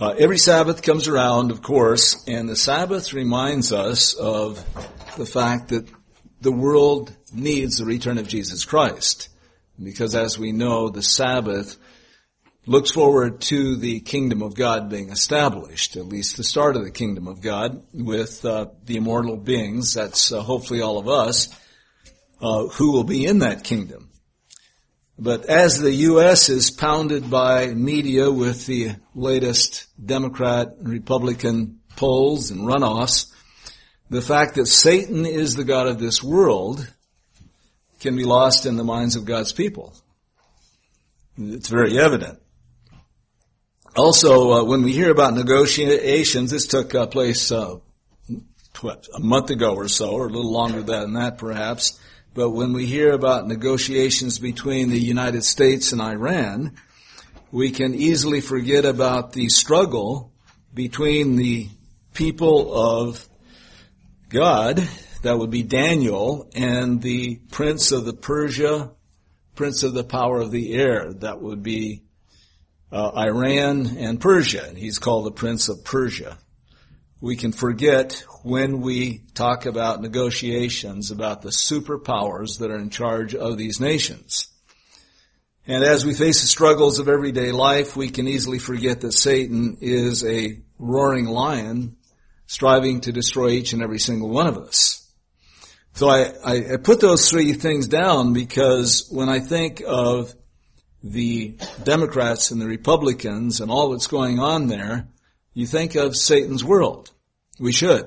Every Sabbath comes around, of course, and the Sabbath reminds us of the fact that the world needs the return of Jesus Christ. Because as we know, the Sabbath looks forward to the kingdom of God being established, at least the start of the kingdom of God with the immortal beings, that's hopefully all of us, who will be in that kingdom. But as the U.S. is pounded by media with the latest Democrat and Republican polls and runoffs, the fact that Satan is the god of this world can be lost in the minds of God's people. It's very evident. Also, when we hear about negotiations, this took place a month ago or so, or a little longer than that perhaps, but when we hear about negotiations between the United States and Iran, we can easily forget about the struggle between the people of God, that would be Daniel, and the prince of the Persia, prince of the power of the air, that would be Iran and Persia, and he's called the Prince of Persia. We can forget when we talk about negotiations about the superpowers that are in charge of these nations. And as we face the struggles of everyday life, we can easily forget that Satan is a roaring lion striving to destroy each and every single one of us. So I put those three things down because when I think of the Democrats and the Republicans and all that's going on there, you think of Satan's world. We should.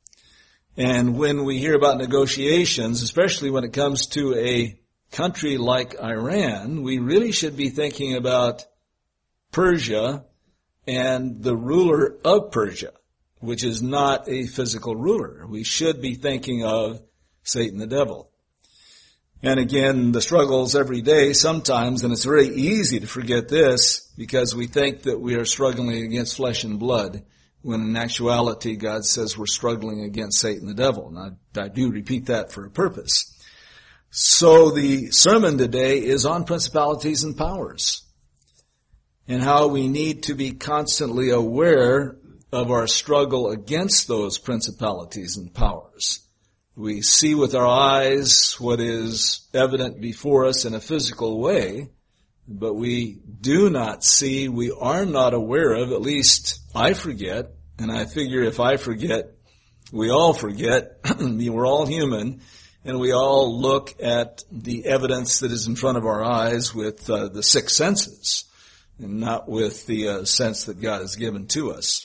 And when we hear about negotiations, especially when it comes to a country like Iran, we really should be thinking about Persia and the ruler of Persia, which is not a physical ruler. We should be thinking of Satan the devil. And again, the struggles every day sometimes, and it's very easy to forget this because we think that we are struggling against flesh and blood, when in actuality God says we're struggling against Satan the devil. And I do repeat that for a purpose. So the sermon today is on principalities and powers, and how we need to be constantly aware of our struggle against those principalities and powers. We see with our eyes what is evident before us in a physical way, but we do not see, we are not aware of, at least I forget, and I figure if I forget, we all forget. We're all human, and we all look at the evidence that is in front of our eyes with the six senses, and not with the sense that God has given to us.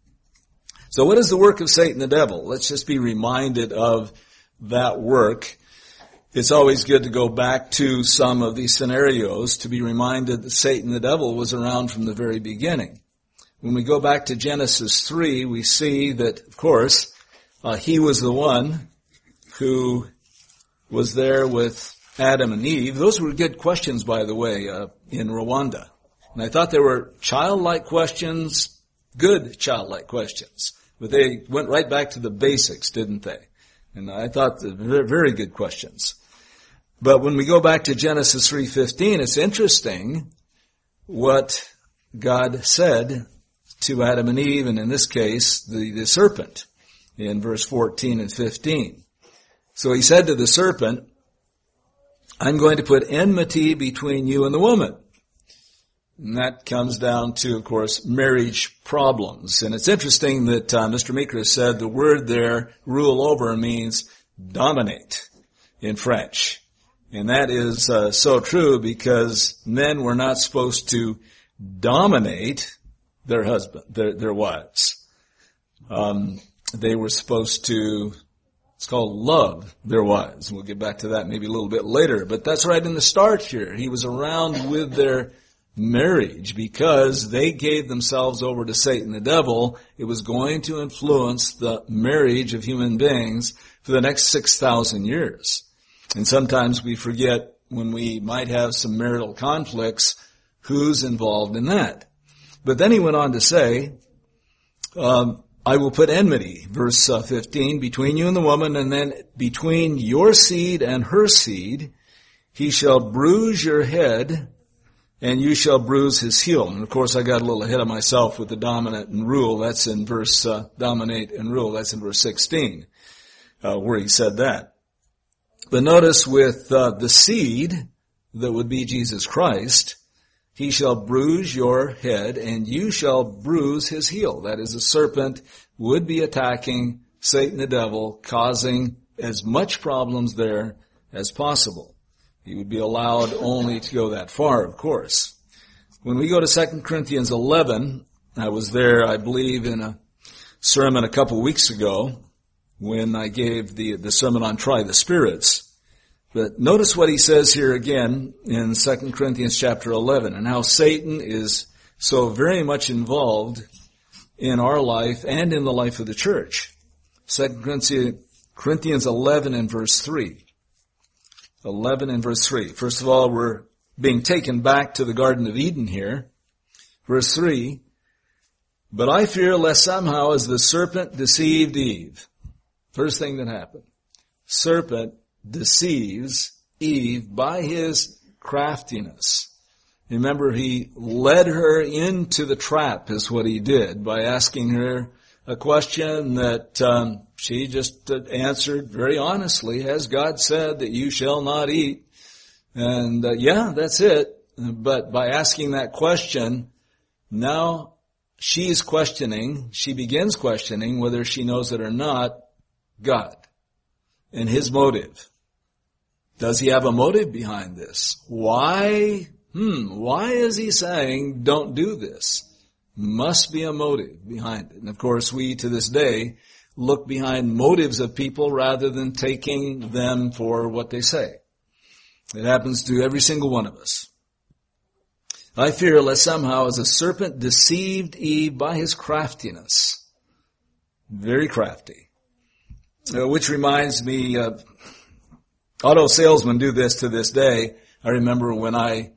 So what is the work of Satan the devil? Let's just be reminded of that work. It's always good to go back to some of these scenarios to be reminded that Satan the devil was around from the very beginning. When we go back to Genesis 3, we see that, of course, he was the one who was there with Adam and Eve. Those were good questions, by the way, in Rwanda. And I thought they were childlike questions, good childlike questions. But they went right back to the basics, didn't they? And I thought they were very good questions. But when we go back to Genesis 3:15, it's interesting what God said to Adam and Eve, and in this case, the serpent, in verse 14 and 15. So he said to the serpent, I'm going to put enmity between you and the woman. And that comes down to, of course, marriage problems. And it's interesting that Mr. Meeker said the word there, rule over, means dominate in French. And that is so true because men were not supposed to dominate their husband, their wives. They were supposed to, it's called love their wives. We'll get back to that maybe a little bit later. But that's right in the start here. He was around with their marriage because they gave themselves over to Satan the devil. It was going to influence the marriage of human beings for the next 6,000 years. And sometimes we forget when we might have some marital conflicts who's involved in that. But then he went on to say, I will put enmity, verse 15, between you and the woman, and then between your seed and her seed. He shall bruise your head, and you shall bruise his heel. And of course, I got a little ahead of myself with the dominant and rule. That's in verse, dominate and rule. That's in verse 16, where he said that. But notice with the seed that would be Jesus Christ, he shall bruise your head and you shall bruise his heel. That is, the serpent would be attacking Satan the devil, causing as much problems there as possible. He would be allowed only to go that far, of course. When we go to 2 Corinthians 11, I was there, I believe, in a sermon a couple weeks ago when I gave the sermon on Try the Spirits. But notice what he says here again in 2 Corinthians chapter 11, and how Satan is so very much involved in our life and in the life of the church. 2 Corinthians 11 and verse 3. 11 and verse 3. First of all, we're being taken back to the Garden of Eden here. Verse 3, but I fear lest somehow as the serpent deceived Eve. First thing that happened. Serpent deceives Eve by his craftiness. Remember, he led her into the trap is what he did by asking her a question that she just answered very honestly. Has God said that you shall not eat? And yeah, that's it. But by asking that question, now she begins questioning whether she knows it or not, God and his motive. Does he have a motive behind this? Why? Why is he saying don't do this? Must be a motive behind it. And of course, we to this day look behind motives of people rather than taking them for what they say. It happens to every single one of us. I fear lest somehow as a serpent deceived Eve by his craftiness. Very crafty. Which reminds me of auto salesmen do this to this day. I remember when I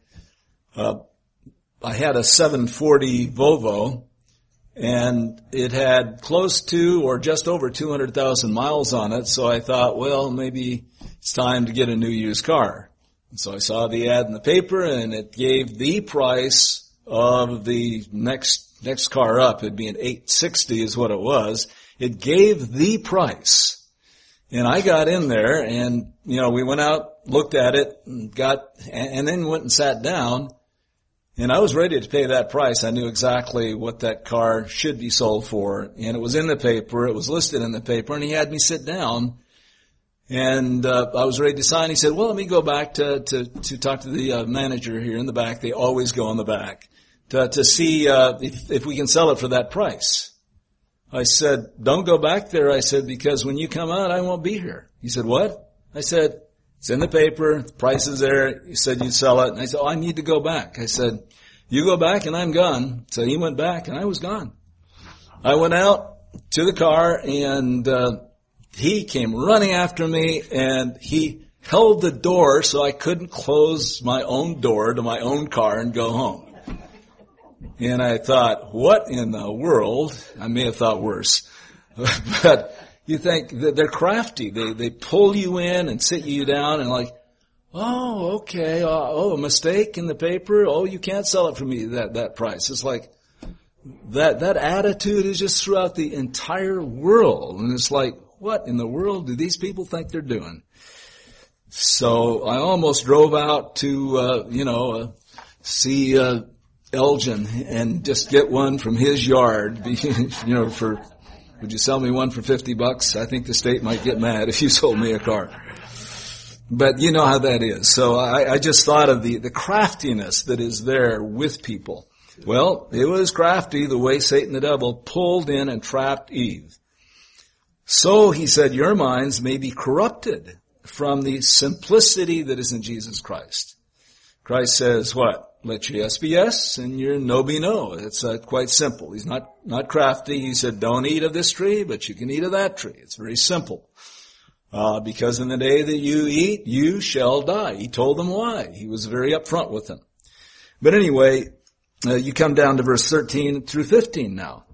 had a 740 Volvo, and it had close to or just over 200,000 miles on it, so I thought, well, maybe it's time to get a new used car. And so I saw the ad in the paper, and it gave the price of the next car up. It'd be an 860 is what it was. It gave the price. And I got in there and, we went out, looked at it, and then went and sat down, and I was ready to pay that price. I knew exactly what that car should be sold for, and it was in the paper, it was listed in the paper, and he had me sit down, and I was ready to sign. He said, well, let me go back to talk to the manager here in the back. They always go in the back to see if we can sell it for that price. I said, don't go back there. I said, because when you come out, I won't be here. He said, what? I said, it's in the paper. The price is there. You said you'd sell it. And I said, I need to go back. I said, you go back and I'm gone. So he went back and I was gone. I went out to the car and he came running after me and he held the door so I couldn't close my own door to my own car and go home. And I thought, what in the world? I may have thought worse. But you think that they're crafty. They pull you in and sit you down and like, oh, okay. A mistake in the paper. Oh, you can't sell it for me that price. It's like that attitude is just throughout the entire world. And it's like, what in the world do these people think they're doing? So I almost drove out to, see, Elgin and just get one from his yard, would you sell me one for $50? I think the state might get mad if you sold me a car. But you know how that is. So I just thought of the craftiness that is there with people. Well, it was crafty the way Satan the devil pulled in and trapped Eve. So he said, your minds may be corrupted from the simplicity that is in Jesus Christ. Christ says what? Let your yes be yes and your no be no. It's quite simple. He's not crafty. He said, don't eat of this tree, but you can eat of that tree. It's very simple. Because in the day that you eat, you shall die. He told them why. He was very upfront with them. But anyway, you come down to verse 13 through 15 now.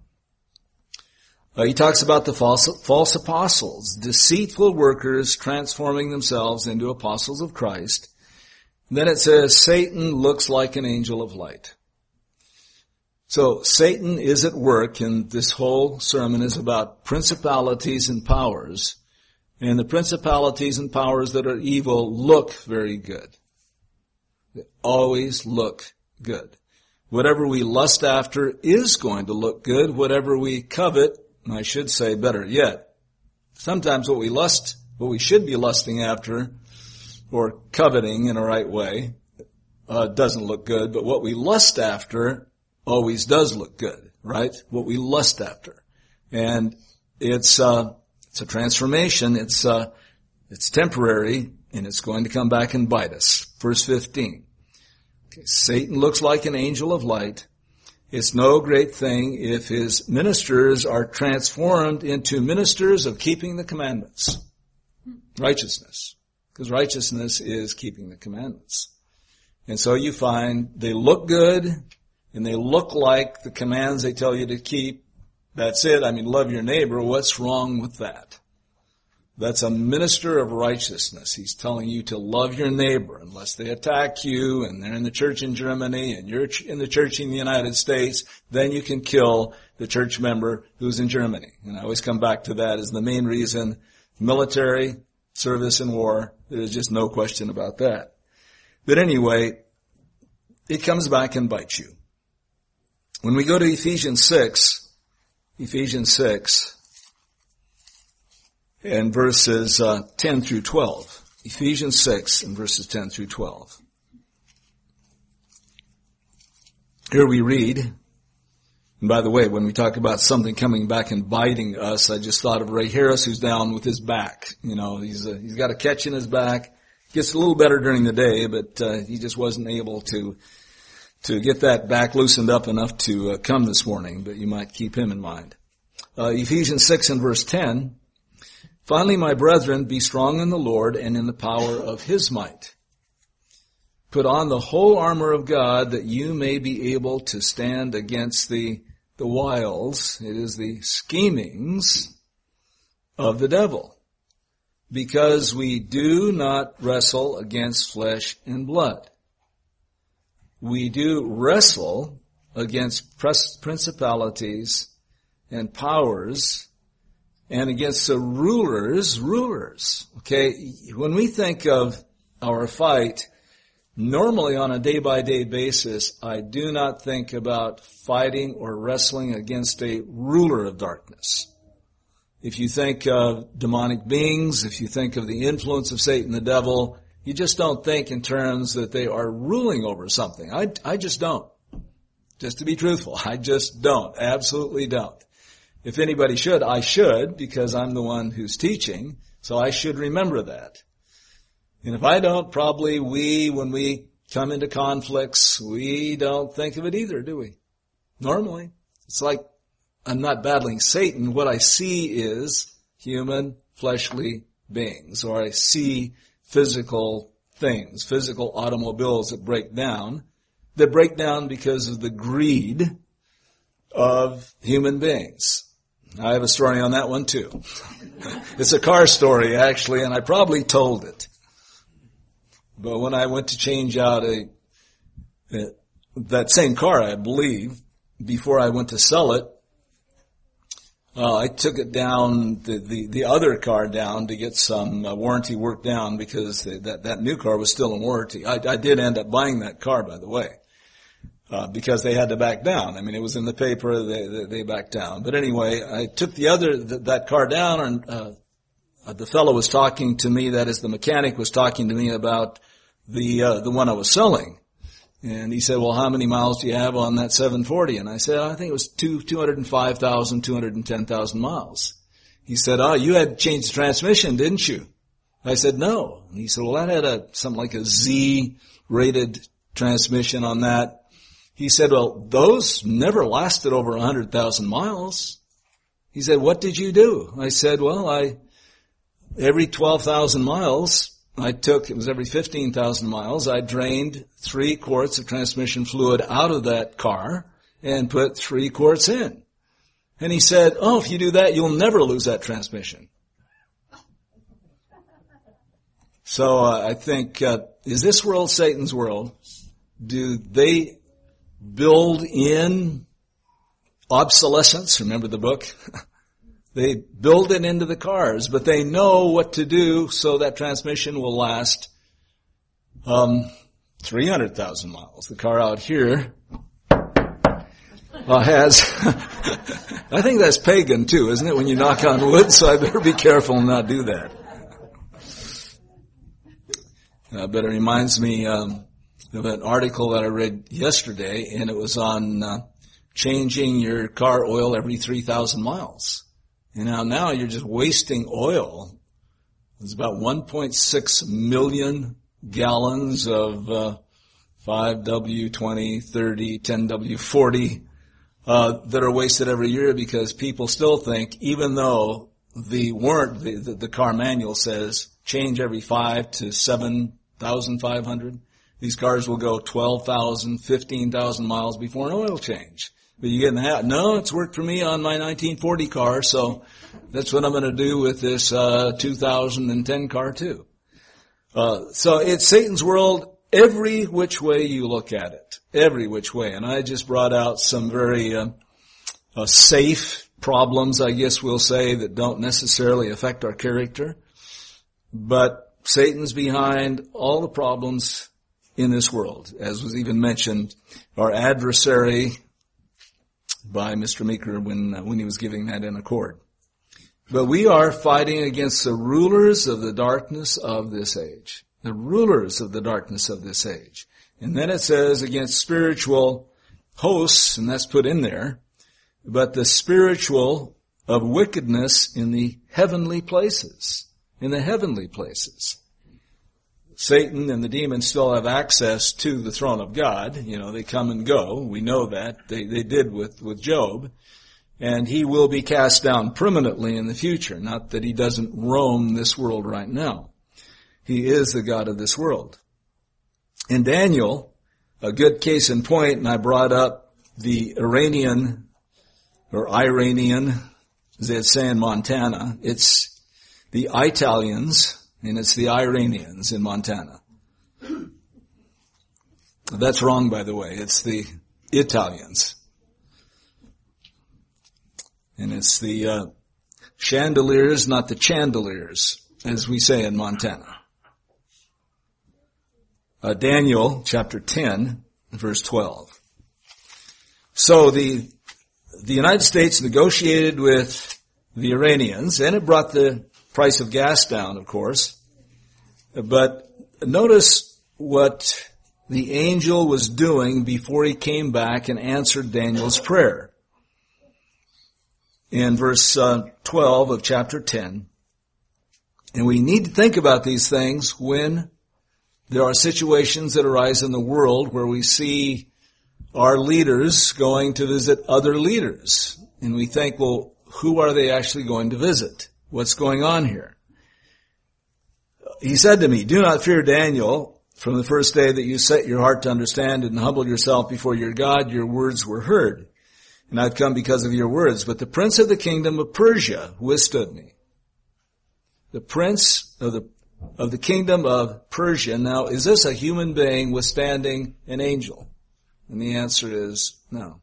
He talks about the false apostles, deceitful workers transforming themselves into apostles of Christ. Then it says, Satan looks like an angel of light. So Satan is at work, and this whole sermon is about principalities and powers. And the principalities and powers that are evil look very good. They always look good. Whatever we lust after is going to look good. Whatever we covet, I should say better yet, sometimes what we should be lusting after or coveting in a right way doesn't look good, but what we lust after always does look good, right? What we lust after. And it's a transformation. It's temporary, and it's going to come back and bite us. Verse 15. Okay, Satan looks like an angel of light. It's no great thing if his ministers are transformed into ministers of keeping the commandments. Righteousness. Because righteousness is keeping the commandments. And so you find they look good, and they look like the commands they tell you to keep. That's it. I mean, love your neighbor. What's wrong with that? That's a minister of righteousness. He's telling you to love your neighbor unless they attack you and they're in the church in Germany and you're in the church in the United States. Then you can kill the church member who's in Germany. And I always come back to that as the main reason. Military, service, and war. There's just no question about that. But anyway, it comes back and bites you. When we go to Ephesians 6, and verses 10 through 12. Ephesians 6 and verses 10 through 12. Here we read, and by the way, when we talk about something coming back and biting us, I just thought of Ray Harris, who's down with his back. You know, he's got a catch in his back. Gets a little better during the day, but he just wasn't able to get that back loosened up enough to come this morning, but you might keep him in mind. Ephesians 6 and verse 10. Finally, my brethren, be strong in the Lord and in the power of his might. Put on the whole armor of God that you may be able to stand against the wiles, it is the schemings of the devil. Because we do not wrestle against flesh and blood. We do wrestle against principalities and powers and against the rulers. Okay, when we think of our fight, normally on a day-by-day basis, I do not think about fighting or wrestling against a ruler of darkness. If you think of demonic beings, if you think of the influence of Satan the devil, you just don't think in terms that they are ruling over something. I just don't. Just to be truthful, I just don't. Absolutely don't. If anybody should, I should, because I'm the one who's teaching, so I should remember that. And if I don't, probably when we come into conflicts, we don't think of it either, do we? Normally. It's like I'm not battling Satan. What I see is human, fleshly beings, or I see physical things, physical automobiles that break down because of the greed of human beings. I have a story on that one too. It's a car story actually, and I probably told it. But when I went to change out that same car, I believe, before I went to sell it, I took it down, the other car down to get some warranty work down because that new car was still in warranty. I did end up buying that car, by the way. Because they had to back down. I mean, it was in the paper, they backed down. But anyway, I took that car down, and the fellow was talking to me, that is the mechanic was talking to me about the one I was selling. And he said, well, how many miles do you have on that 740? And I said, I think it was 205,000, 210,000 miles. He said, you had to change the transmission, didn't you? I said, no. And he said, well, that had something like a Z-rated transmission on that. He said, well, those never lasted over 100,000 miles. He said, what did you do? I said, well, every 12,000 miles, it was every 15,000 miles, I drained 3 quarts of transmission fluid out of that car and put 3 quarts in. And he said, if you do that, you'll never lose that transmission. So I think is this world Satan's world? Do they build in obsolescence? Remember the book? They build it into the cars, but they know what to do so that transmission will last 300,000 miles. The car out here has, I think that's pagan too, isn't it, when you knock on wood, so I better be careful and not do that. But it reminds me of an article that I read yesterday, and it was on changing your car oil every 3,000 miles. And now you're just wasting oil. There's about 1.6 million gallons of 5W20, 30, 10W40 that are wasted every year because people still think, even though the car manual says change every 5 to 7,500, these cars will go 12,000, 15,000 miles before an oil change. But you get in the habit, no, it's worked for me on my 1940 car, so that's what I'm going to do with this 2010 car too. So it's Satan's world every which way you look at it. Every which way. And I just brought out some very safe problems, I guess we'll say, that don't necessarily affect our character. But Satan's behind all the problems in this world. As was even mentioned, our adversary by Mr. Meeker when he was giving that in accord. But we are fighting against the rulers of the darkness of this age. The rulers of the darkness of this age. And then it says against spiritual hosts, and that's put in there, but the spiritual of wickedness in the heavenly places. In the heavenly places. Satan and the demons still have access to the throne of God. You know, they come and go. We know that. They did with Job. And he will be cast down permanently in the future. Not that he doesn't roam this world right now. He is the God of this world. In Daniel, a good case in point, and I brought up the Iranian, as they'd say in Montana. It's the Italians, and it's the Iranians in Montana. That's wrong, by the way. It's the Italians. And it's the chandeliers, not the chandeliers, as we say in Montana. Daniel chapter 10, verse 12. So the United States negotiated with the Iranians, and it brought the price of gas down, of course. But notice what the angel was doing before he came back and answered Daniel's prayer. In verse 12 of chapter 10. And we need to think about these things when there are situations that arise in the world where we see our leaders going to visit other leaders. And we think, well, who are they actually going to visit? What's going on here? He said to me, do not fear, Daniel. From the first day that you set your heart to understand and humble yourself before your God, your words were heard. And I've come because of your words. But the prince of the kingdom of Persia withstood me. The prince of the kingdom of Persia. Now, is this a human being withstanding an angel? And the answer is no.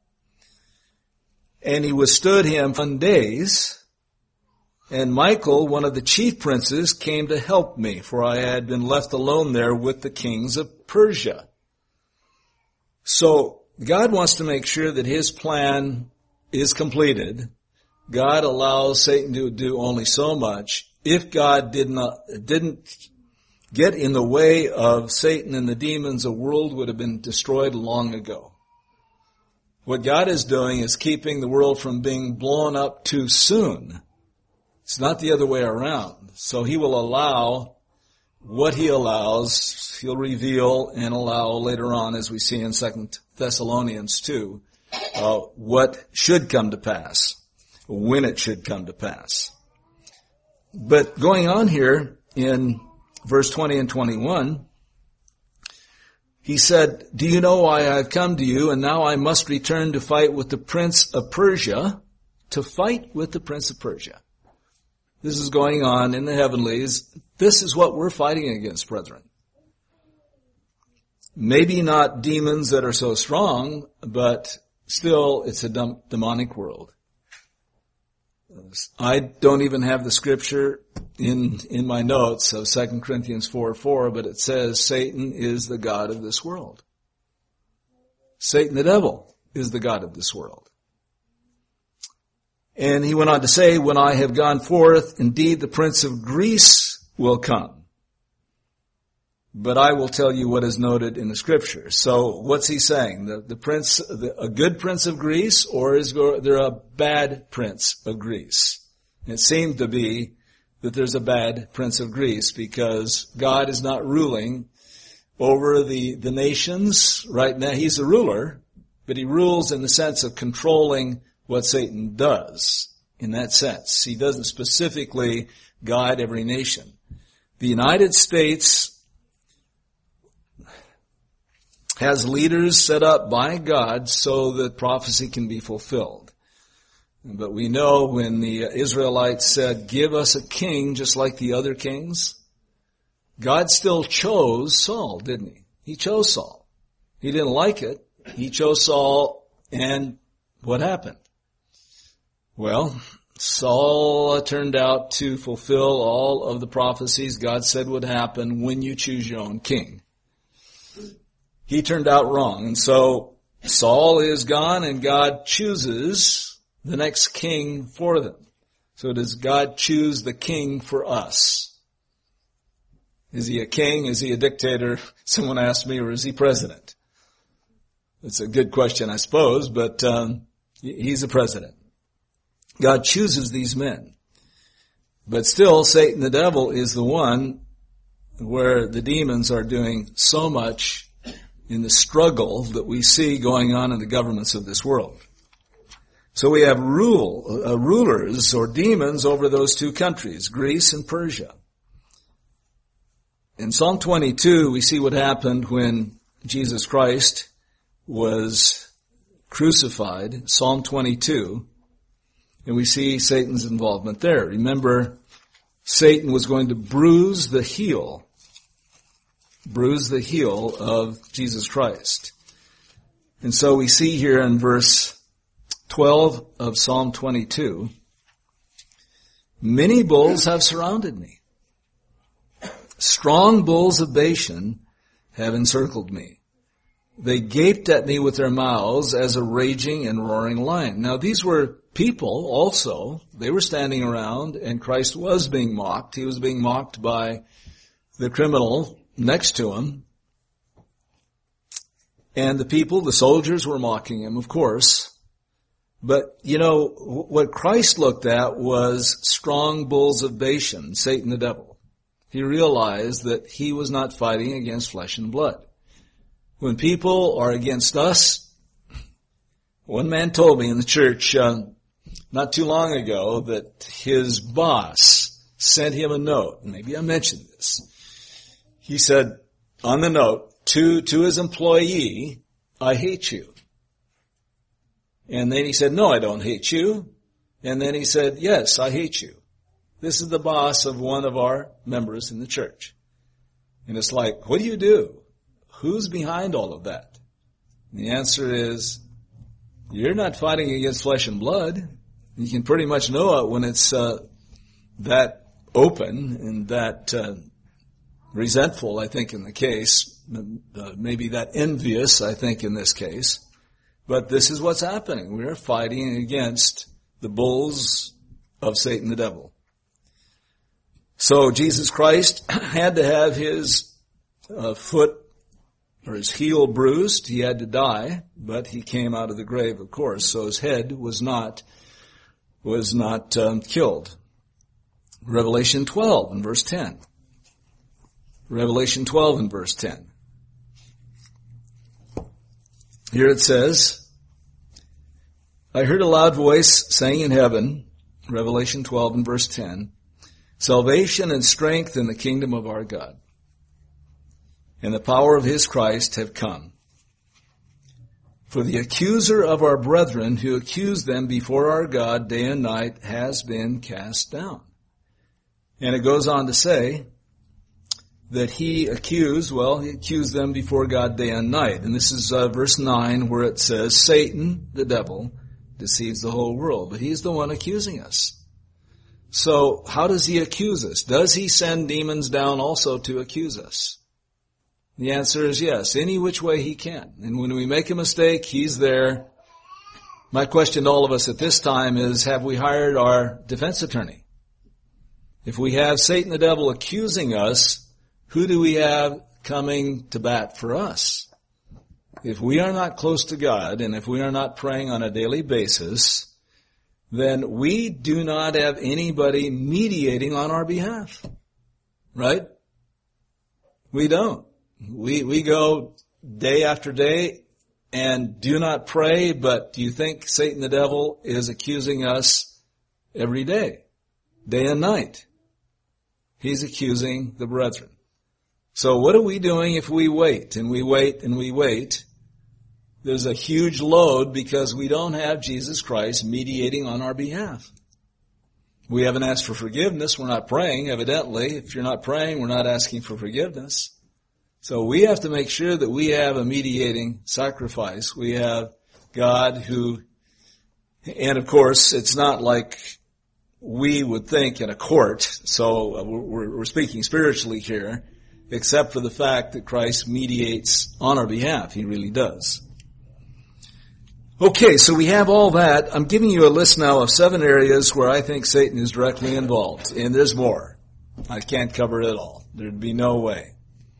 And he withstood him 1 days. And Michael, one of the chief princes, came to help me, for I had been left alone there with the kings of Persia. So, God wants to make sure that his plan is completed. God allows Satan to do only so much. If God didn't get in the way of Satan and the demons, the world would have been destroyed long ago. What God is doing is keeping the world from being blown up too soon. It's not the other way around. So he will allow what he allows. He'll reveal and allow later on, as we see in 2 Thessalonians 2, what should come to pass, when it should come to pass. But going on here in verse 20 and 21, he said, do you know why I have come to you, and now I must return to fight with the prince of Persia, to fight with the prince of Persia. This is going on in the heavenlies. This is what we're fighting against, brethren. Maybe not demons that are so strong, but still it's a demonic world. I don't even have the scripture in my notes of 2 Corinthians 4:4, but it says Satan is the god of this world. Satan the devil is the god of this world. And he went on to say, when I have gone forth, indeed the prince of Greece will come. But I will tell you what is noted in the scripture. So what's he saying? The prince, a good prince of Greece, or is there a bad prince of Greece? It seemed to be that there's a bad prince of Greece because God is not ruling over the nations right now. He's a ruler, but he rules in the sense of controlling what Satan does. In that sense, he doesn't specifically guide every nation. The United States has leaders set up by God so that prophecy can be fulfilled. But we know when the Israelites said, give us a king just like the other kings, God still chose Saul, didn't he? He chose Saul. He didn't like it. He chose Saul, and what happened? Well, Saul turned out to fulfill all of the prophecies God said would happen when you choose your own king. He turned out wrong, and so Saul is gone, and God chooses the next king for them. So does God choose the king for us? Is he a king? Is he a dictator? Someone asked me, or is he president? It's a good question, I suppose, but he's a president. God chooses these men. But still, Satan the devil is the one where the demons are doing so much in the struggle that we see going on in the governments of this world. So we have rulers or demons over those two countries, Greece and Persia. In Psalm 22, we see what happened when Jesus Christ was crucified, Psalm 22, and we see Satan's involvement there. Remember, Satan was going to bruise the heel of Jesus Christ. And so we see here in verse 12 of Psalm 22, many bulls have surrounded me. Strong bulls of Bashan have encircled me. They gaped at me with their mouths as a raging and roaring lion. Now these were people also. They were standing around, and Christ was being mocked. He was being mocked by the criminal next to him. And the people, the soldiers, were mocking him, of course. But, you know, what Christ looked at was strong bulls of Bashan, Satan the devil. He realized that he was not fighting against flesh and blood. When people are against us, one man told me in the church not too long ago that his boss sent him a note. Maybe I mentioned this. He said on the note to his employee, I hate you. And then he said, no, I don't hate you. And then he said, yes, I hate you. This is the boss of one of our members in the church. And it's like, what do you do? Who's behind all of that? And the answer is, you're not fighting against flesh and blood. You can pretty much know it when it's that open and that resentful, I think, in the case. Maybe that envious, I think, in this case. But this is what's happening. We are fighting against the bulls of Satan the devil. So Jesus Christ had to have his foot or his heel bruised. He had to die, but he came out of the grave, of course. So his head was not killed. Revelation 12 and verse 10. Revelation 12 and verse 10. Here it says, I heard a loud voice saying in heaven, Revelation 12 and verse 10, salvation and strength in the kingdom of our God, and the power of his Christ have come. For the accuser of our brethren who accused them before our God day and night has been cast down. And it goes on to say, that he accused? Well, he accused them before God day and night. And this is verse 9 where it says, Satan, the devil, deceives the whole world. But he's the one accusing us. So how does he accuse us? Does he send demons down also to accuse us? The answer is yes, any which way he can. And when we make a mistake, he's there. My question to all of us at this time is, have we hired our defense attorney? If we have Satan the devil accusing us, who do we have coming to bat for us? If we are not close to God, and if we are not praying on a daily basis, then we do not have anybody mediating on our behalf. Right? We don't. We go day after day and do not pray, but do you think Satan the devil is accusing us every day and night? He's accusing the brethren. So what are we doing if we wait and we wait and we wait? There's a huge load because we don't have Jesus Christ mediating on our behalf. We haven't asked for forgiveness. We're not praying, evidently. If you're not praying, we're not asking for forgiveness. So we have to make sure that we have a mediating sacrifice. We have God who, and of course, it's not like we would think in a court, so we're speaking spiritually here, except for the fact that Christ mediates on our behalf. He really does. Okay, so we have all that. I'm giving you a list now of 7 areas where I think Satan is directly involved, and there's more. I can't cover it all. There'd be no way.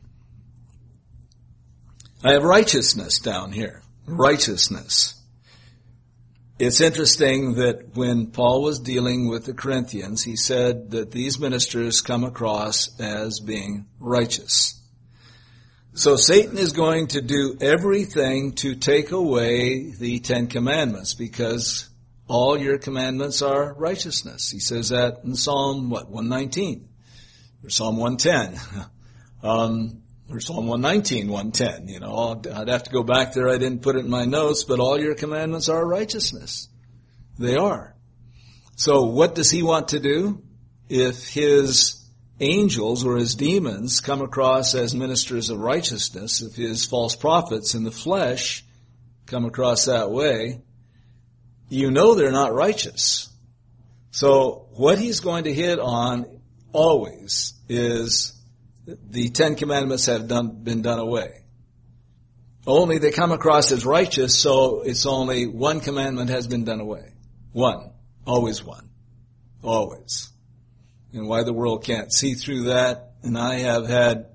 I have righteousness down here. Righteousness. It's interesting that when Paul was dealing with the Corinthians, he said that these ministers come across as being righteous. So Satan is going to do everything to take away the 10 Commandments because all your commandments are righteousness. He says that in Psalm, 119? Or Psalm 110. Or Psalm 119, 110. I'd have to go back there. I didn't put it in my notes, but all your commandments are righteousness. They are. So what does he want to do? If his angels or his demons come across as ministers of righteousness, if his false prophets in the flesh come across that way, they're not righteous. So what he's going to hit on always is the 10 Commandments have been done away. Only they come across as righteous, so it's only one commandment has been done away. One. Always one. Always. And why the world can't see through that, and I have had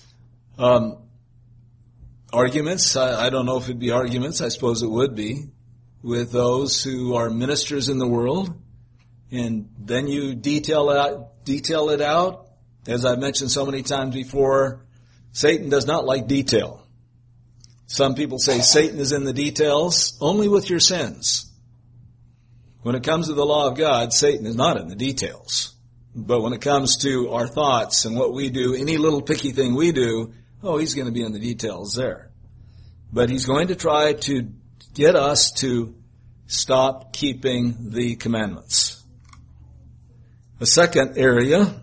arguments, I don't know if it'd be arguments, I suppose it would be, with those who are ministers in the world, and then you detail it out. As I've mentioned so many times before, Satan does not like detail. Some people say Satan is in the details only with your sins. When it comes to the law of God, Satan is not in the details. But when it comes to our thoughts and what we do, any little picky thing we do, he's going to be in the details there. But he's going to try to get us to stop keeping the commandments. A second area,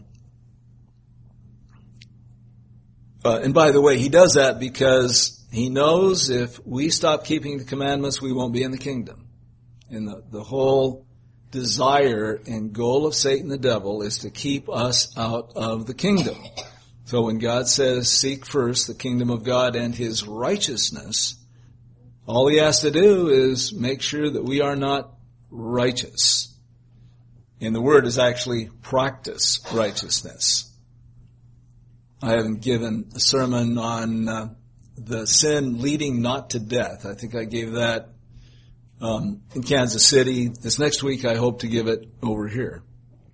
and by the way, he does that because he knows if we stop keeping the commandments, we won't be in the kingdom. And the whole desire and goal of Satan the devil is to keep us out of the kingdom. So when God says, seek first the kingdom of God and his righteousness, all he has to do is make sure that we are not righteous. And the word is actually practice righteousness. I haven't given a sermon on the sin leading not to death. I think I gave that in Kansas City. This next week I hope to give it over here.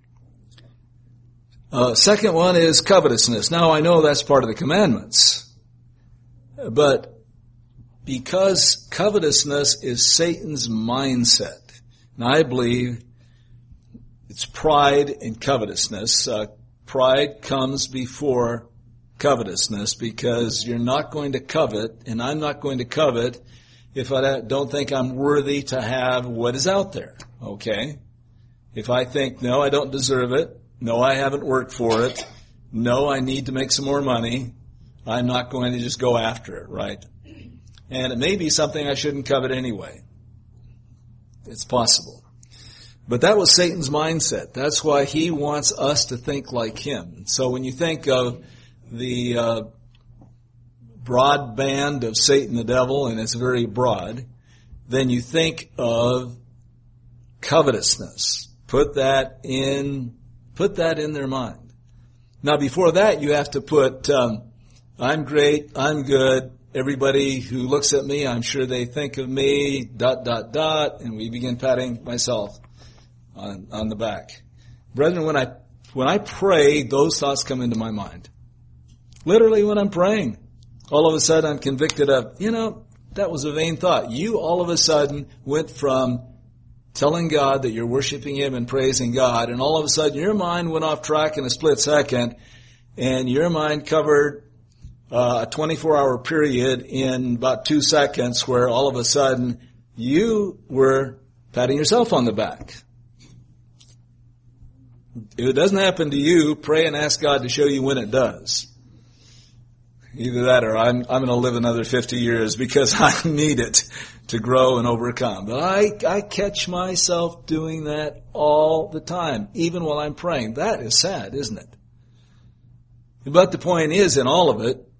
Second one is covetousness. Now I know that's part of the commandments, but because covetousness is Satan's mindset, and I believe it's pride and covetousness. Pride comes before covetousness because you're not going to covet, and I'm not going to covet if I don't think I'm worthy to have what is out there. Okay? If I think, no, I don't deserve it, no, I haven't worked for it, no, I need to make some more money. I'm not going to just go after it, right? And it may be something I shouldn't covet anyway. It's possible. But that was Satan's mindset. That's why he wants us to think like him. So when you think of the broad band of Satan the devil, and it's very broad, then you think of covetousness. Put that in their mind. Now before that you have to put, I'm great, I'm good, everybody who looks at me, I'm sure they think of me, ... and we begin patting myself on the back. Brethren, when I pray, those thoughts come into my mind. Literally when I'm praying, all of a sudden I'm convicted of, that was a vain thought. You all of a sudden went from telling God that you're worshiping Him and praising God, and all of a sudden your mind went off track in a split second, and your mind covered a 24-hour period in about 2 seconds where all of a sudden you were patting yourself on the back. If it doesn't happen to you, pray and ask God to show you when it does. Either that or I'm going to live another 50 years because I need it to grow and overcome. But I catch myself doing that all the time, even while I'm praying. That is sad, isn't it? But the point is, in all of it,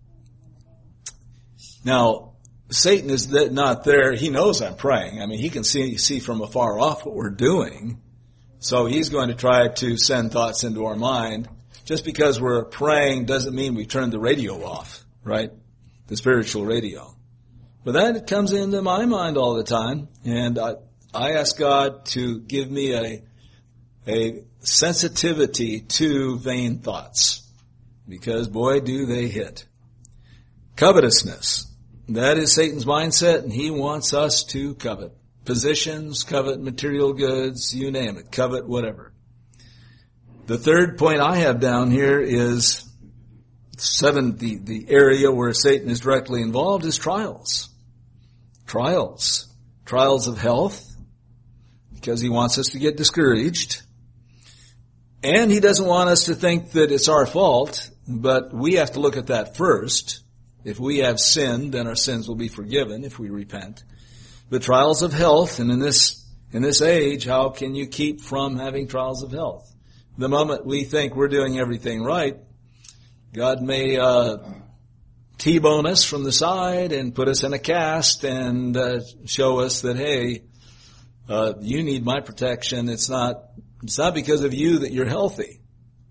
now, Satan is not there. He knows I'm praying. I mean, he can see from afar off what we're doing. So he's going to try to send thoughts into our mind. Just because we're praying doesn't mean we turn the radio off, right? The spiritual radio. But that comes into my mind all the time. And I ask God to give me a sensitivity to vain thoughts. Because, boy, do they hit. Covetousness. That is Satan's mindset, and he wants us to covet. Positions, covet material goods, you name it, covet whatever. The third point I have down here is the area where Satan is directly involved is trials. Trials. Trials of health, because he wants us to get discouraged. And he doesn't want us to think that it's our fault, but we have to look at that first. If we have sinned, then our sins will be forgiven if we repent. The trials of health, and in this age, how can you keep from having trials of health? The moment we think we're doing everything right, God may T-bone us from the side and put us in a cast and show us that, hey, you need my protection. It's not because of you that you're healthy.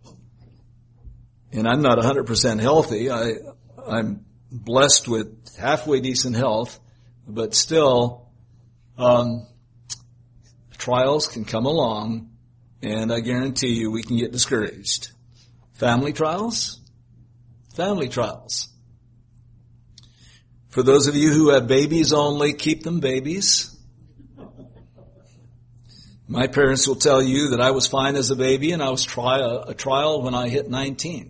And I'm not 100% healthy. I'm blessed with halfway decent health, but still, trials can come along, and I guarantee you we can get discouraged. Family trials? Family trials. For those of you who have babies only, keep them babies. My parents will tell you that I was fine as a baby, and I was a trial when I hit 19.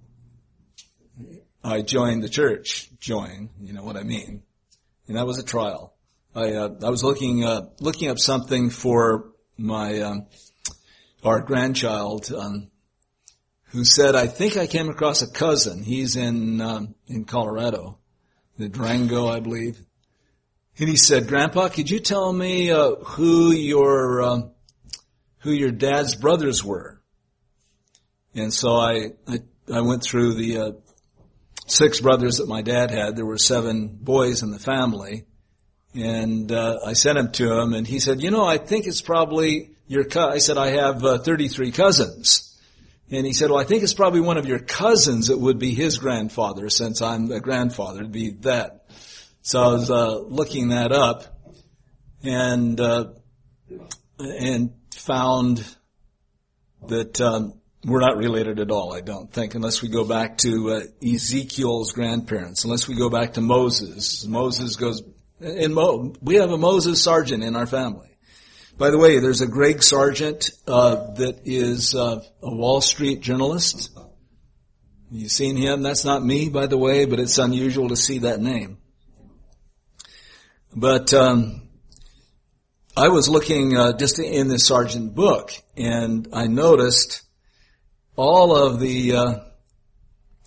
I joined the church. You know what I mean. And that was a trial. I was looking up something for our grandchild, who said, I think I came across a cousin. He's in Colorado, the Durango, I believe. And he said, Grandpa, could you tell me who your dad's brothers were? And so I went through the 6 brothers that my dad had. There were 7 boys in the family. And I sent him to him, and he said, I think it's probably your I said, I have 33 cousins. And he said, well, I think it's probably one of your cousins that would be his grandfather, since I'm a grandfather. It'd be that. So I was looking that up and found that we're not related at all, I don't think, unless we go back to Ezekiel's grandparents, unless we go back to Moses. Moses goes, we have a Moses Sargent in our family. By the way, there's a Greg Sargent that is a Wall Street journalist. You've seen him? That's not me, by the way, but it's unusual to see that name. But I was looking just in the Sargent book, and I noticed all of the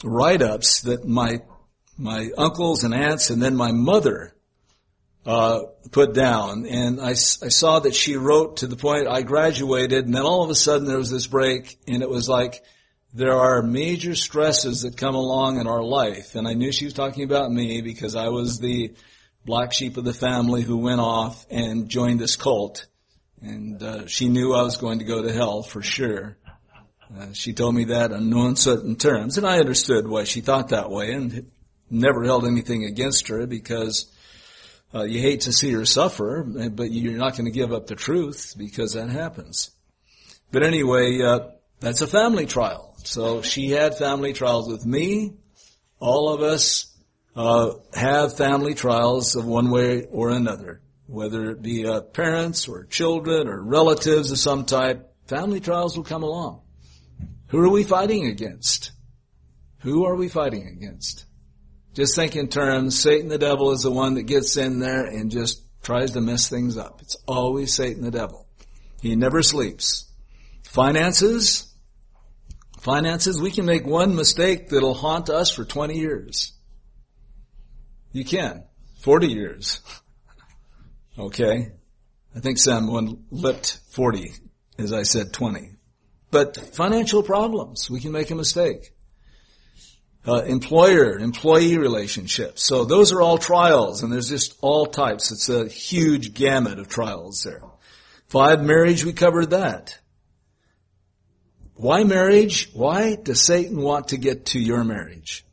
write-ups that my uncles and aunts and then my mother put down. And I saw that she wrote to the point I graduated, and then all of a sudden there was this break, and it was like, there are major stresses that come along in our life. And I knew she was talking about me because I was the black sheep of the family who went off and joined this cult. And she knew I was going to go to hell for sure. She told me that in no uncertain terms, and I understood why she thought that way, and never held anything against her because you hate to see her suffer, but you're not going to give up the truth because that happens. But anyway, that's a family trial. So she had family trials with me. All of us have family trials of one way or another, whether it be parents or children or relatives of some type. Family trials will come along. Who are we fighting against? Who are we fighting against? Just think in terms, Satan the devil is the one that gets in there and just tries to mess things up. It's always Satan the devil. He never sleeps. Finances, we can make one mistake that'll haunt us for 20 years. You can. 40 years. Okay. I think someone lipped 40 as I said 20. But financial problems, we can make a mistake. Employer-employee relationships. So those are all trials, and there's just all types. It's a huge gamut of trials there. 5, marriage, we covered that. Why marriage? Why does Satan want to get to your marriage?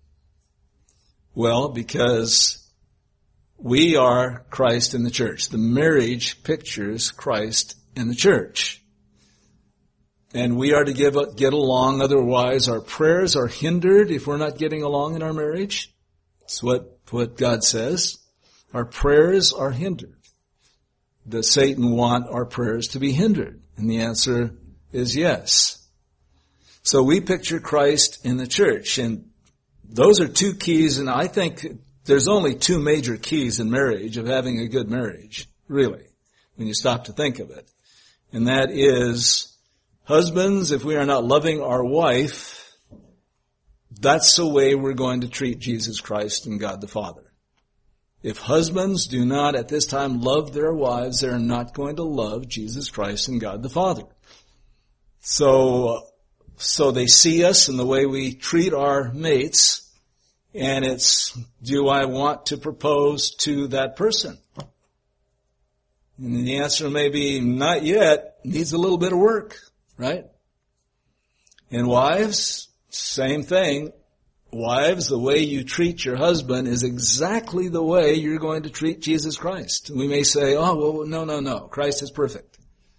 Well, because we are Christ in the church. The marriage pictures Christ in the church. And we are to get along, otherwise our prayers are hindered if we're not getting along in our marriage. That's what God says. Our prayers are hindered. Does Satan want our prayers to be hindered? And the answer is yes. So we picture Christ in the church, and those are 2 keys, and I think there's only 2 major keys in marriage of having a good marriage, really, when you stop to think of it. And that is, husbands, if we are not loving our wife, that's the way we're going to treat Jesus Christ and God the Father. If husbands do not at this time love their wives, they're not going to love Jesus Christ and God the Father. So they see us in the way we treat our mates, and it's, do I want to propose to that person? And the answer may be, not yet, needs a little bit of work. Right? And wives, same thing. Wives, the way you treat your husband is exactly the way you're going to treat Jesus Christ. We may say, oh, well, no. Christ is perfect.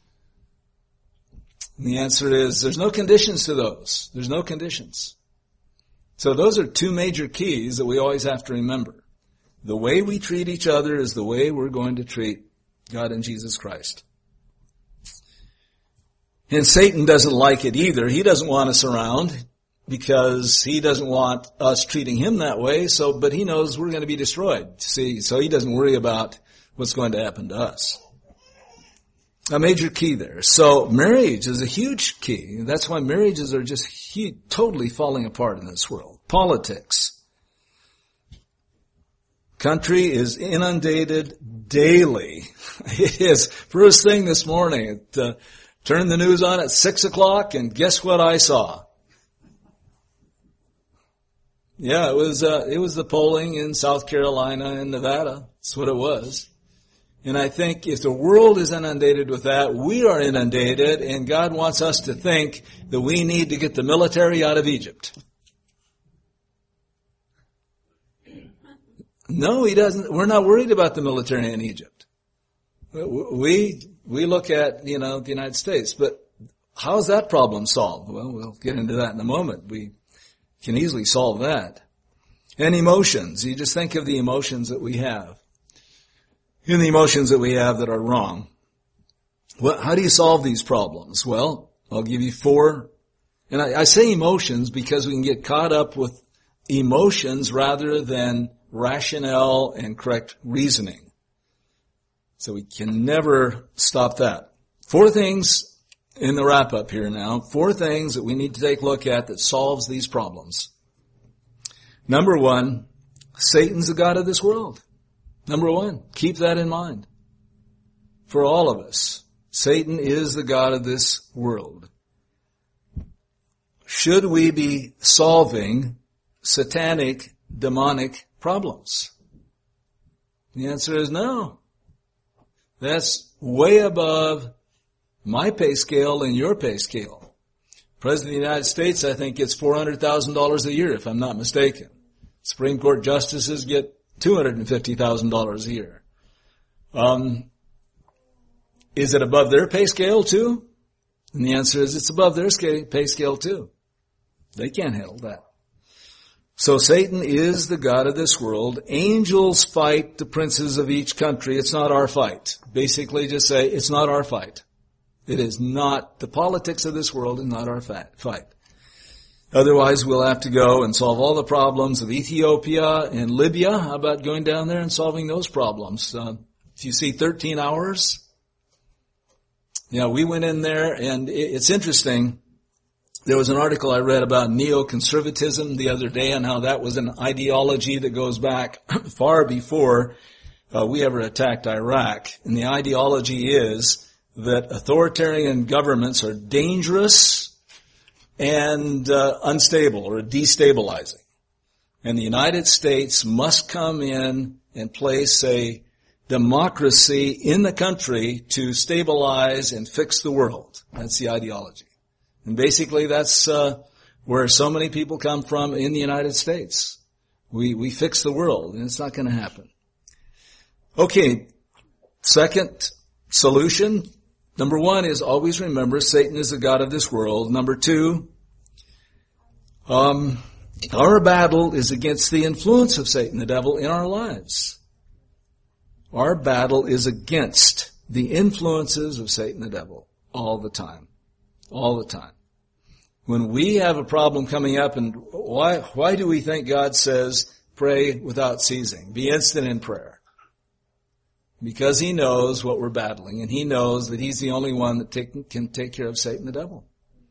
And the answer is, there's no conditions to those. There's no conditions. So those are 2 major keys that we always have to remember. The way we treat each other is the way we're going to treat God and Jesus Christ. And Satan doesn't like it either. He doesn't want us around because he doesn't want us treating him that way. But he knows we're going to be destroyed. See, so he doesn't worry about what's going to happen to us. A major key there. So marriage is a huge key. That's why marriages are just totally falling apart in this world. Politics. Country is inundated daily. It is. First thing this morning, turned the news on at 6 o'clock, and guess what I saw? Yeah, it was the polling in South Carolina and Nevada. That's what it was. And I think if the world is inundated with that, we are inundated, and God wants us to think that we need to get the military out of Egypt. No, He doesn't. We're not worried about the military in Egypt. We look at, the United States, but how's that problem solved? Well, we'll get into that in a moment. We can easily solve that. And emotions. You just think of the emotions that we have. And the emotions that we have that are wrong. Well, how do you solve these problems? Well, I'll give you 4. And I say emotions because we can get caught up with emotions rather than rationale and correct reasoning. So we can never stop that. 4 things in the wrap-up here now. 4 things that we need to take a look at that solves these problems. Number one, Satan's the god of this world. Number one, keep that in mind. For all of us, Satan is the god of this world. Should we be solving satanic, demonic problems? The answer is no. That's way above my pay scale and your pay scale. President of the United States, I think, gets $400,000 a year, if I'm not mistaken. Supreme Court justices get $250,000 a year. Is it above their pay scale too? And the answer is it's above their pay scale too. They can't handle that. So Satan is the god of this world. Angels fight the princes of each country. It's not our fight. Basically just say it's not our fight. It is not, the politics of this world is not our fight. Otherwise we'll have to go and solve all the problems of Ethiopia and Libya. How about going down there and solving those problems? If you see 13 hours, we went in there, and it's interesting. There was an article I read about neoconservatism the other day and how that was an ideology that goes back far before we ever attacked Iraq. And the ideology is that authoritarian governments are dangerous and unstable or destabilizing. And the United States must come in and place a democracy in the country to stabilize and fix the world. That's the ideology. And basically that's where so many people come from in the United States. We fix the world, and it's not going to happen. Okay, second solution. Number one is always remember Satan is the god of this world. Number two, our battle is against the influence of Satan, the devil, in our lives. Our battle is against the influences of Satan, the devil, all the time. All the time. When we have a problem coming up, and why do we think God says pray without ceasing? Be instant in prayer. Because He knows what we're battling, and He knows that He's the only one that can take care of Satan, the devil.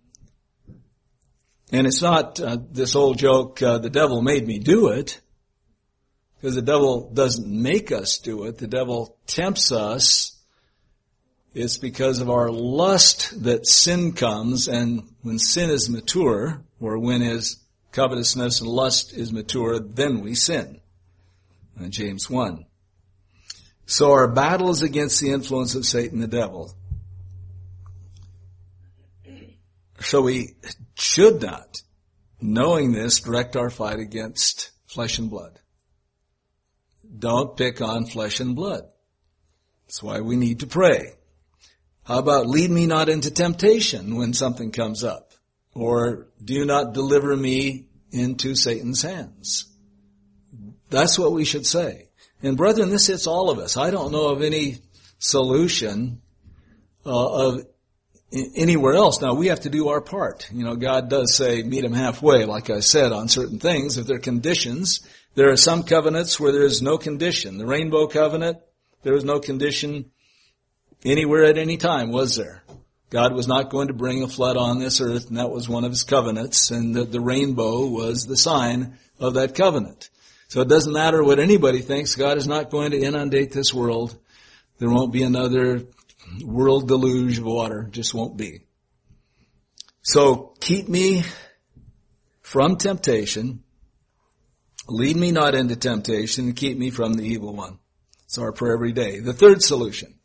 And it's not this old joke, the devil made me do it. Because the devil doesn't make us do it. The devil tempts us. It's because of our lust that sin comes, and when sin is mature, or when his covetousness and lust is mature, then we sin. James 1. So our battle is against the influence of Satan, the devil. So we should not, knowing this, direct our fight against flesh and blood. Don't pick on flesh and blood. That's why we need to pray. How about lead me not into temptation when something comes up? Or do not deliver me into Satan's hands. That's what we should say. And brethren, this hits all of us. I don't know of any solution of anywhere else. Now, we have to do our part. God does say meet him halfway, like I said, on certain things. If there are conditions, there are some covenants where there is no condition. The Rainbow Covenant, there was no condition anywhere at any time, was there? God was not going to bring a flood on this earth, and that was one of his covenants, and the rainbow was the sign of that covenant. So it doesn't matter what anybody thinks, God is not going to inundate this world. There won't be another world deluge of water, just won't be. So keep me from temptation, lead me not into temptation, and keep me from the evil one. It's our prayer every day. The third solution.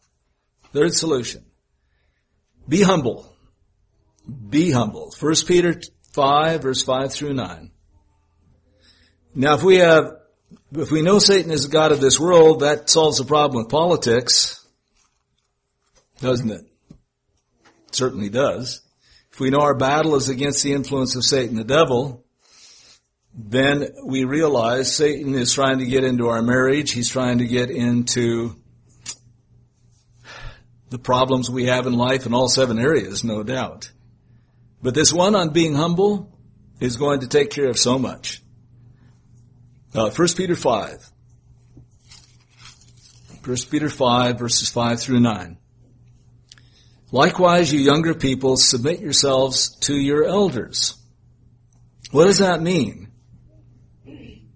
Be humble. Be humble. 1 Peter 5, verse 5 through 9. Now, if we know Satan is the god of this world, that solves the problem with politics, doesn't it? It certainly does. If we know our battle is against the influence of Satan, the devil, then we realize Satan is trying to get into our marriage. He's trying to get into the problems we have in life in all 7 areas, no doubt. But this one on being humble is going to take care of so much. 1 Peter 5. 1 Peter 5, verses 5 through 9. Likewise, you younger people, submit yourselves to your elders. What does that mean?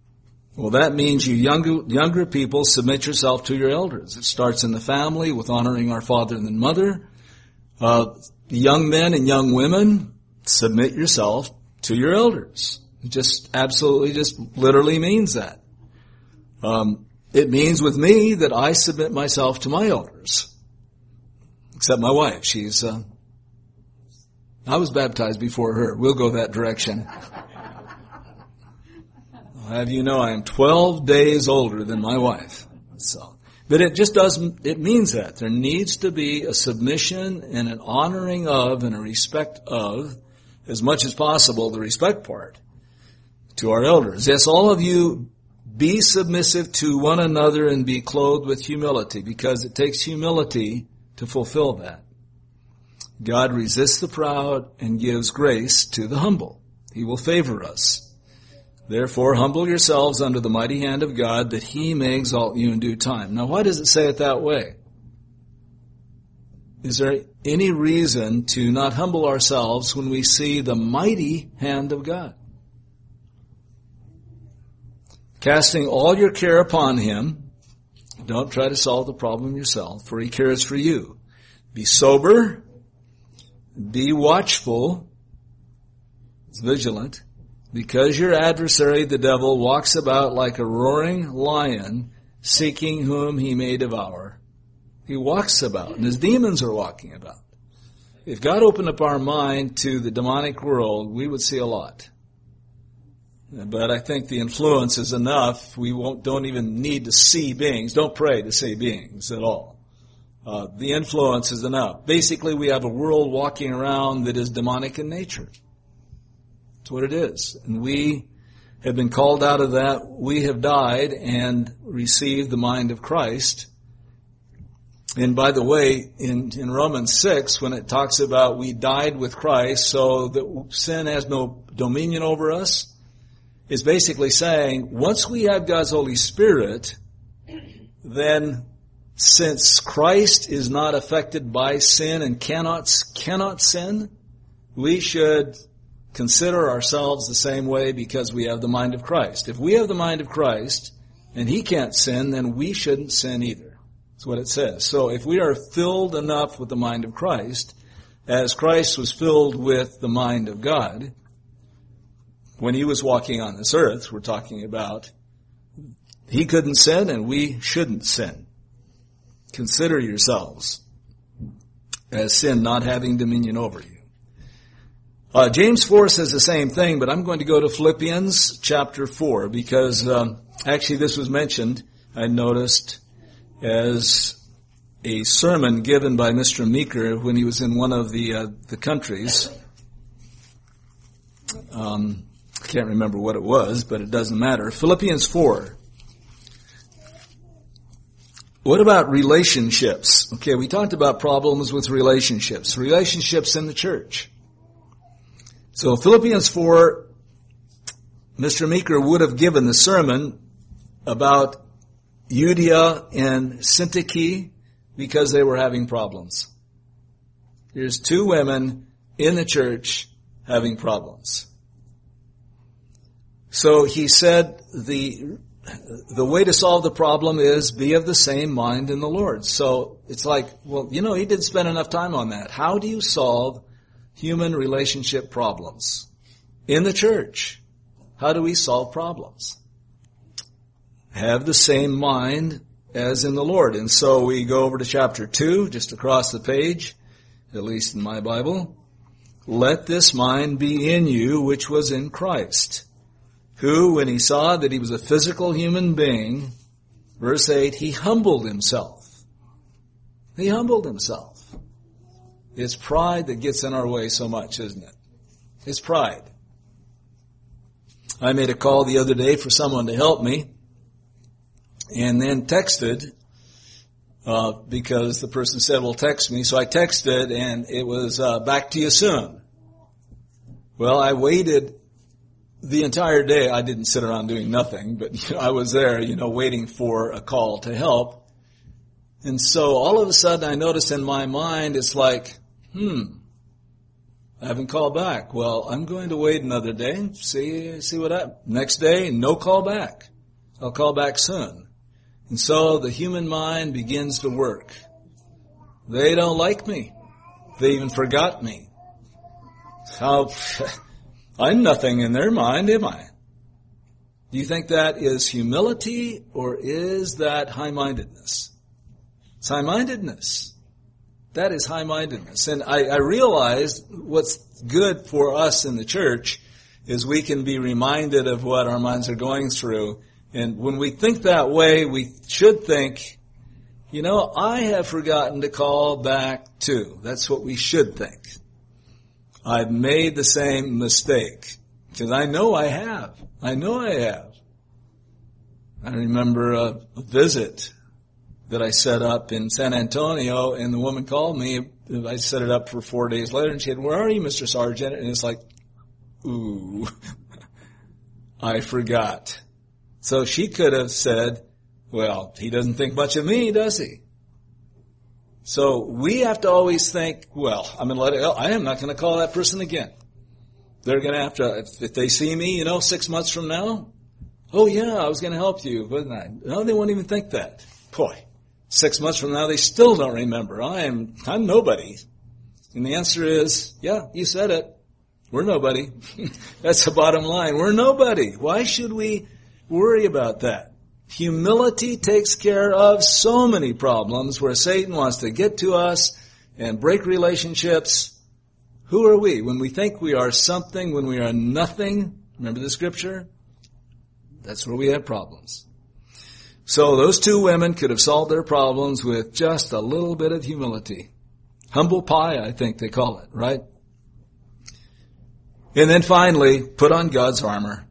Well, that means you younger people submit yourself to your elders. It starts in the family with honoring our father and mother. Young men and young women, submit yourself to your elders. It just absolutely just literally means that. It means with me that I submit myself to my elders. Except my wife. I was baptized before her. We'll go that direction. I'll have you know I am 12 days older than my wife. But it means that. There needs to be a submission and an honoring of and a respect of, as much as possible, the respect part, to our elders. Yes, all of you be submissive to one another and be clothed with humility, because it takes humility to fulfill that. God resists the proud and gives grace to the humble. He will favor us. Therefore, humble yourselves under the mighty hand of God, that He may exalt you in due time. Now, why does it say it that way? Is there any reason to not humble ourselves when we see the mighty hand of God? Casting all your care upon Him. Don't try to solve the problem yourself, for He cares for you. Be sober. Be watchful. Vigilant. Because your adversary, the devil, walks about like a roaring lion, seeking whom he may devour. He walks about, and his demons are walking about. If God opened up our mind to the demonic world, we would see a lot. But I think the influence is enough. We don't even need to see beings. Don't pray to see beings at all. The influence is enough. Basically, we have a world walking around that is demonic in nature. That's what it is. And we have been called out of that. We have died and received the mind of Christ. And by the way, in Romans 6, when it talks about we died with Christ so that sin has no dominion over us, it's basically saying once we have God's Holy Spirit, then since Christ is not affected by sin and cannot sin, we should consider ourselves the same way because we have the mind of Christ. If we have the mind of Christ and He can't sin, then we shouldn't sin either. That's what it says. So if we are filled enough with the mind of Christ, as Christ was filled with the mind of God, when He was walking on this earth, we're talking about, He couldn't sin and we shouldn't sin. Consider yourselves as sin not having dominion over you. James 4 says the same thing, but I'm going to go to Philippians chapter 4 because actually this was mentioned, I noticed, as a sermon given by Mr. Meeker when he was in one of the countries. I can't remember what it was, but it doesn't matter. Philippians 4. What about relationships? Okay, we talked about problems with relationships in the church. So Philippians 4, Mr. Meeker would have given the sermon about Euodia and Syntyche because they were having problems. Here's two women in the church having problems. So he said the way to solve the problem is be of the same mind in the Lord. So it's like, well, he didn't spend enough time on that. How do you solve human relationship problems in the church? How do we solve problems? Have the same mind as in the Lord. And so we go over to chapter 2, just across the page, at least in my Bible. Let this mind be in you, which was in Christ, who, when He saw that He was a physical human being, verse 8, He humbled Himself. He humbled Himself. It's pride that gets in our way so much, isn't it? It's pride. I made a call the other day for someone to help me, and then texted, because the person said, well, text me. So I texted, and it was, back to you soon. Well, I waited the entire day. I didn't sit around doing nothing, but I was there, waiting for a call to help. And so all of a sudden I noticed in my mind, it's like, I haven't called back. Well, I'm going to wait another day and see what happens. Next day, no call back. I'll call back soon. And so the human mind begins to work. They don't like me. They even forgot me. I'm nothing in their mind, am I? Do you think that is humility or is that high-mindedness? It's high-mindedness. That is high-mindedness. And I realized what's good for us in the church is we can be reminded of what our minds are going through. And when we think that way, we should think, I have forgotten to call back too. That's what we should think. I've made the same mistake. Because I know I have. I remember a visit that I set up in San Antonio, and the woman called me. I set it up for 4 days later, and she said, "Where are you, Mr. Sargent?" And it's like, ooh, I forgot. So she could have said, well, he doesn't think much of me, does he? So we have to always think, well, I'm going to let it go. I am not going to call that person again. They're going to have to, if they see me, 6 months from now, oh yeah, I was going to help you, wasn't I? No, they won't even think that. Boy, 6 months from now, they still don't remember. I'm nobody. And the answer is, yeah, you said it. We're nobody. That's the bottom line. We're nobody. Why should we worry about that? Humility takes care of so many problems where Satan wants to get to us and break relationships. Who are we? When we think we are something, when we are nothing, remember the scripture? That's where we have problems. So those two women could have solved their problems with just a little bit of humility. Humble pie, I think they call it, right? And then finally, put on God's armor.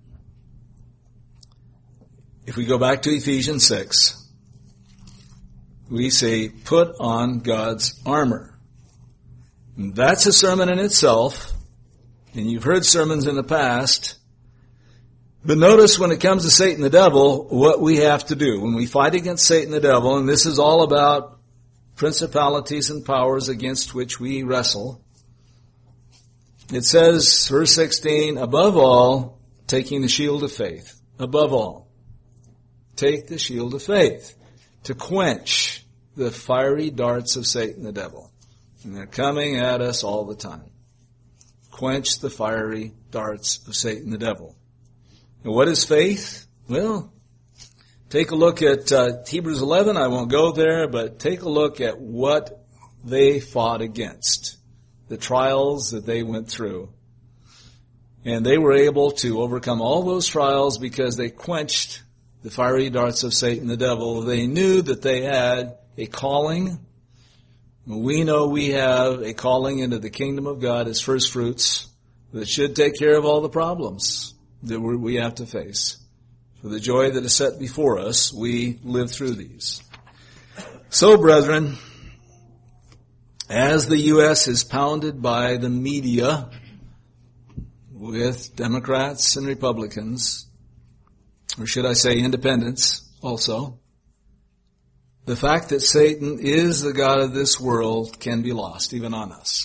If we go back to Ephesians 6, we say, put on God's armor. And that's a sermon in itself, and you've heard sermons in the past. But notice when it comes to Satan the devil, what we have to do. When we fight against Satan the devil, and this is all about principalities and powers against which we wrestle, it says, verse 16, above all, taking the shield of faith. Above all, take the shield of faith to quench the fiery darts of Satan the devil. And they're coming at us all the time. Quench the fiery darts of Satan the devil. And what is faith? Well, take a look at Hebrews 11. I won't go there, but take a look at what they fought against. The trials that they went through. And they were able to overcome all those trials because they quenched the fiery darts of Satan the devil. They knew that they had a calling. We know we have a calling into the kingdom of God as first fruits that should take care of all the problems that we have to face. For the joy that is set before us, we live through these. So, brethren, as the U.S. is pounded by the media with Democrats and Republicans, or should I say independents also, the fact that Satan is the god of this world can be lost, even on us.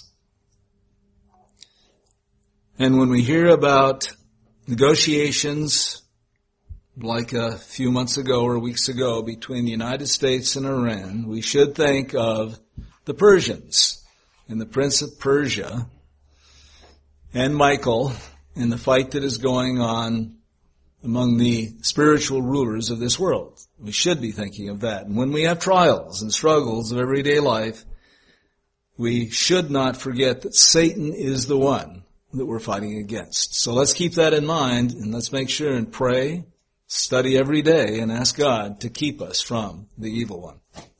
And when we hear about negotiations like a few months ago or weeks ago between the United States and Iran, we should think of the Persians and the Prince of Persia and Michael and the fight that is going on among the spiritual rulers of this world. We should be thinking of that. And when we have trials and struggles of everyday life, we should not forget that Satan is the one that we're fighting against. So let's keep that in mind, and let's make sure and pray, study every day, and ask God to keep us from the evil one.